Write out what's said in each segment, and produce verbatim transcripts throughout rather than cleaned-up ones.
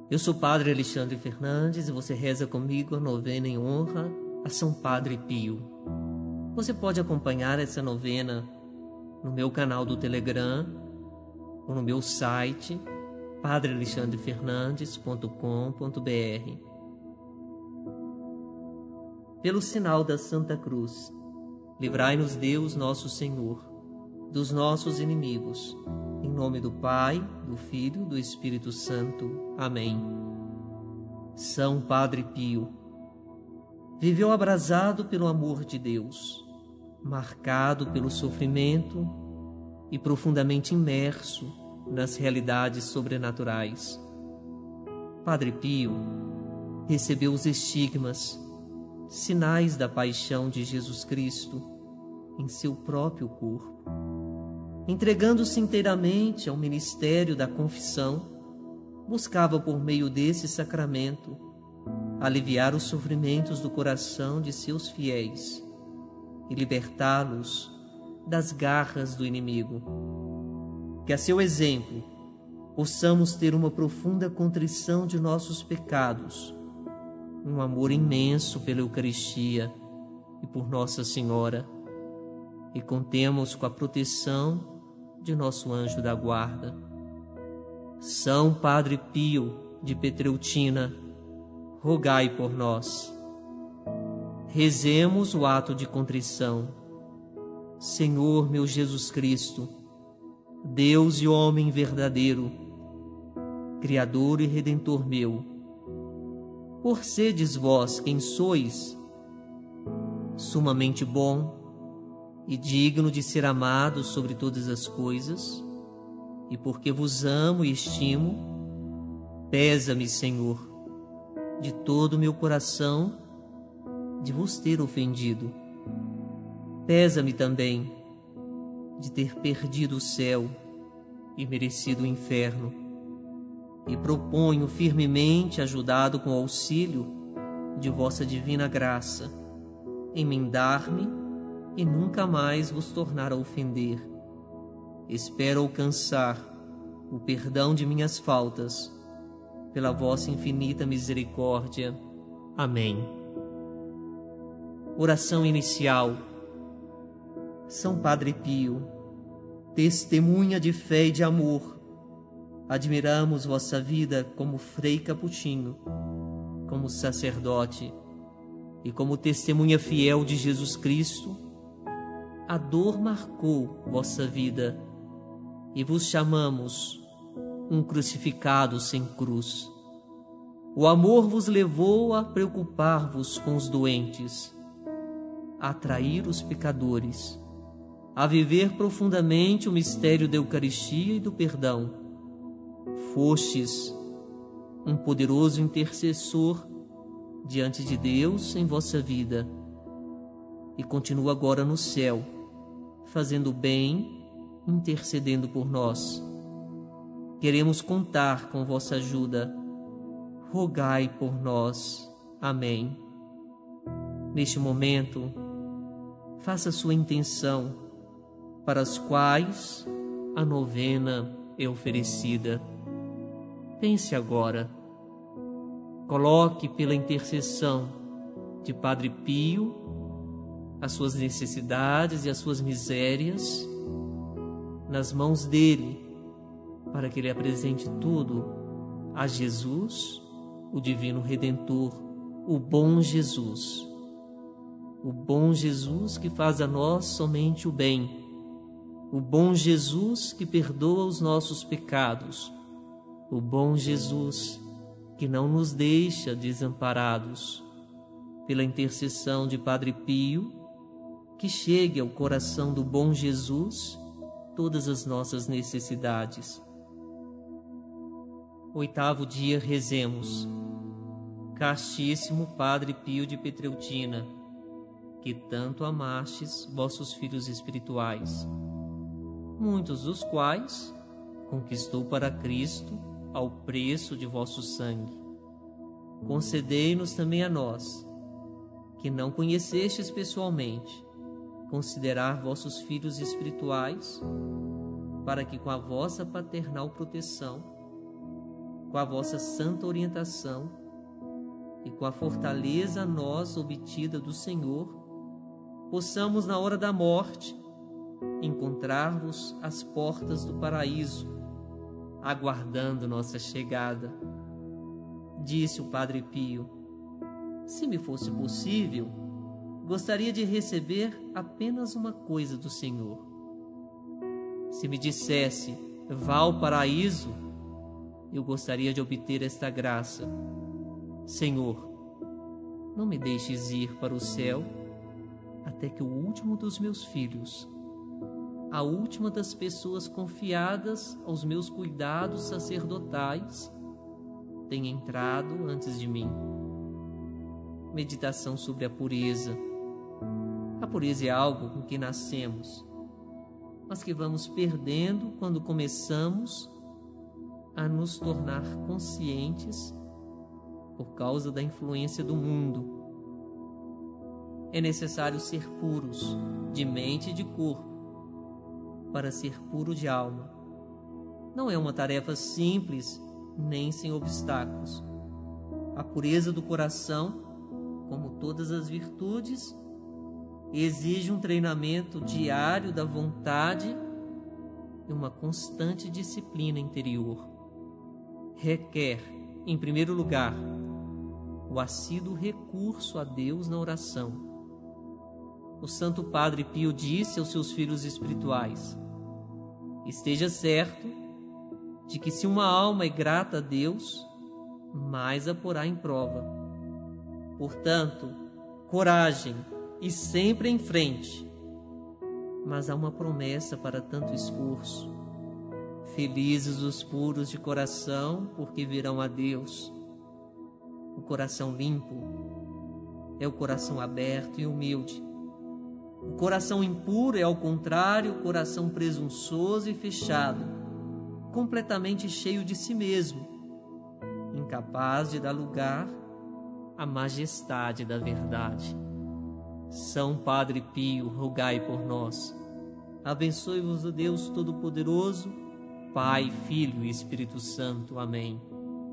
Eu sou o Padre Alexandre Fernandes e você reza comigo a novena em honra a São Padre Pio. Você pode acompanhar essa novena no meu canal do Telegram ou no meu site padre alexandre fernandes ponto com ponto b r. Pelo sinal da Santa Cruz, livrai-nos Deus nosso Senhor dos nossos inimigos. Em nome do Pai, do Filho e do Espírito Santo. Amém. São Padre Pio viveu abrasado pelo amor de Deus, marcado pelo sofrimento e profundamente imerso nas realidades sobrenaturais. Padre Pio recebeu os estigmas, sinais da paixão de Jesus Cristo em seu próprio corpo. Entregando-se inteiramente ao ministério da confissão, buscava por meio desse sacramento aliviar os sofrimentos do coração de seus fiéis e libertá-los das garras do inimigo. Que a seu exemplo possamos ter uma profunda contrição de nossos pecados, um amor imenso pela Eucaristia e por Nossa Senhora, e contemos com a proteção de nosso anjo da guarda. São Padre Pio de Petreutina, rogai por nós. Rezemos o ato de contrição. Senhor meu Jesus Cristo, Deus e homem verdadeiro, Criador e Redentor meu, por sedes vós quem sois, sumamente bom e digno de ser amado sobre todas as coisas, e porque vos amo e estimo, pesa-me, Senhor, de todo o meu coração, de vos ter ofendido. Pesa-me também de ter perdido o céu e merecido o inferno, e proponho firmemente, ajudado com o auxílio de vossa divina graça, emendar-me e nunca mais vos tornar a ofender. Espero alcançar o perdão de minhas faltas, pela vossa infinita misericórdia. Amém. Oração inicial. São Padre Pio, testemunha de fé e de amor, admiramos vossa vida como frei capuchinho, como sacerdote e como testemunha fiel de Jesus Cristo. A dor marcou vossa vida e vos chamamos um crucificado sem cruz. O amor vos levou a preocupar-vos com os doentes, a atrair os pecadores, a viver profundamente o mistério da Eucaristia e do perdão. Fostes um poderoso intercessor diante de Deus em vossa vida e continua agora no céu, fazendo bem, intercedendo por nós. Queremos contar com vossa ajuda. Rogai por nós. Amém. Neste momento, faça sua intenção, para as quais a novena é oferecida. Pense agora. Coloque pela intercessão de Padre Pio as suas necessidades e as suas misérias nas mãos dele, para que ele apresente tudo a Jesus, o Divino Redentor, o bom Jesus. O bom Jesus que faz a nós somente o bem. O bom Jesus que perdoa os nossos pecados. O bom Jesus que não nos deixa desamparados. Pela intercessão de Padre Pio, que chegue ao coração do bom Jesus todas as nossas necessidades. Oitavo dia, rezemos. Castíssimo Padre Pio de Petreutina, que tanto amastes vossos filhos espirituais, muitos dos quais conquistou para Cristo ao preço de vosso sangue. Concedei-nos também a nós, que não conhecestes pessoalmente, considerar vossos filhos espirituais, para que com a vossa paternal proteção com a vossa santa orientação e com a fortaleza a nós obtida do Senhor, possamos na hora da morte encontrar-vos às portas do paraíso, aguardando nossa chegada. Disse o Padre Pio: se me fosse possível, gostaria de receber apenas uma coisa do Senhor. Se me dissesse, vá ao paraíso, eu gostaria de obter esta graça. Senhor, não me deixes ir para o céu até que o último dos meus filhos, a última das pessoas confiadas aos meus cuidados sacerdotais, tenha entrado antes de mim. Meditação sobre a pureza. A pureza é algo com que nascemos, mas que vamos perdendo quando começamos a nos tornar conscientes por causa da influência do mundo. É necessário ser puros de mente e de corpo para ser puro de alma. Não é uma tarefa simples nem sem obstáculos. A pureza do coração, como todas as virtudes, exige um treinamento diário da vontade e uma constante disciplina interior. Requer, em primeiro lugar, o assíduo recurso a Deus na oração. O Santo Padre Pio disse aos seus filhos espirituais: esteja certo de que se uma alma é grata a Deus, mais a porá em prova. Portanto, coragem e sempre em frente. Mas há uma promessa para tanto esforço. Felizes os puros de coração, porque verão a Deus. O coração limpo é o coração aberto e humilde. O coração impuro é, ao contrário, o coração presunçoso e fechado, completamente cheio de si mesmo, incapaz de dar lugar à majestade da verdade. São Padre Pio, rogai por nós. Abençoe-vos o Deus Todo-Poderoso, Pai, Filho e Espírito Santo. Amém.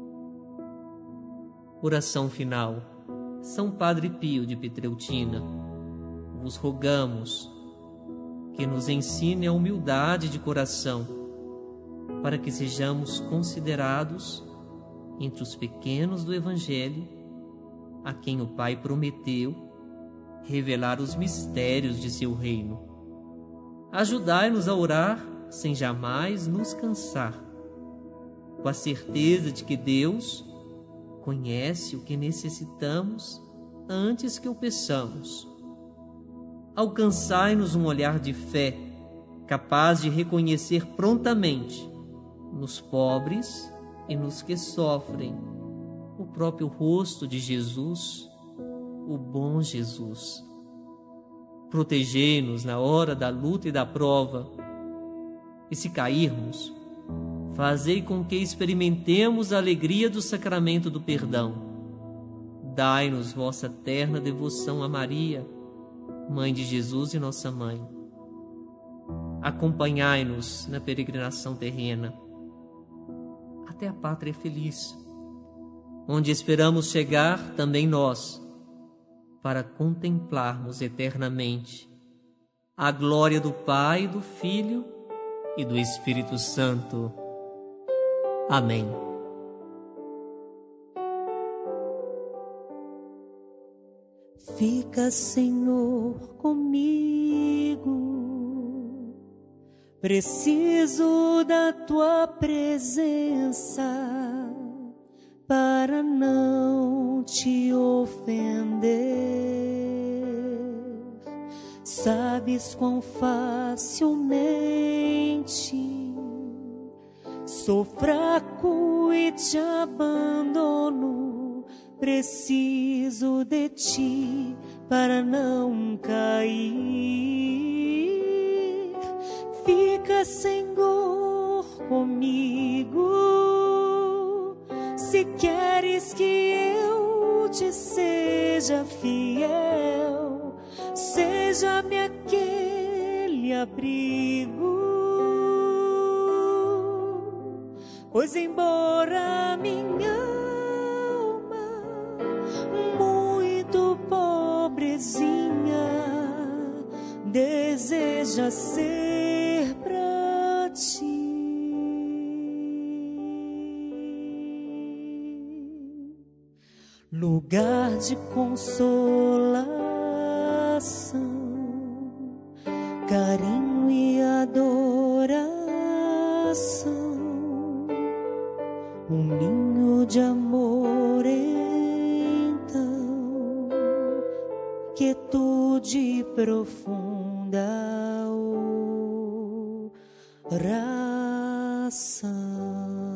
Oração final. São Padre Pio de Pietrelcina, vos rogamos que nos ensine a humildade de coração, para que sejamos considerados entre os pequenos do Evangelho, a quem o Pai prometeu revelar os mistérios de seu reino. Ajudai-nos a orar sem jamais nos cansar, com a certeza de que Deus conhece o que necessitamos antes que o peçamos. Alcançai-nos um olhar de fé, capaz de reconhecer prontamente, nos pobres e nos que sofrem, o próprio rosto de Jesus, o bom Jesus. Protegei-nos na hora da luta e da prova, e se cairmos, fazei com que experimentemos a alegria do sacramento do perdão. Dai-nos vossa terna devoção a Maria, Mãe de Jesus e nossa Mãe. Acompanhai-nos na peregrinação terrena até a pátria feliz, onde esperamos chegar também nós, para contemplarmos eternamente a glória do Pai, do Filho e do Espírito Santo. Amém. Fica, Senhor, comigo, preciso da Tua presença para não te ofender. Sabes quão facilmente sou fraco e te abandono. Preciso de ti para não cair. Fica, Senhor, comigo. Se queres que eu te seja fiel, seja-me aquele abrigo. Pois embora minha alma muito pobrezinha deseja ser pra ti lugar de consolação, carinho e adoração, um ninho de amor, então, quietude profunda oração.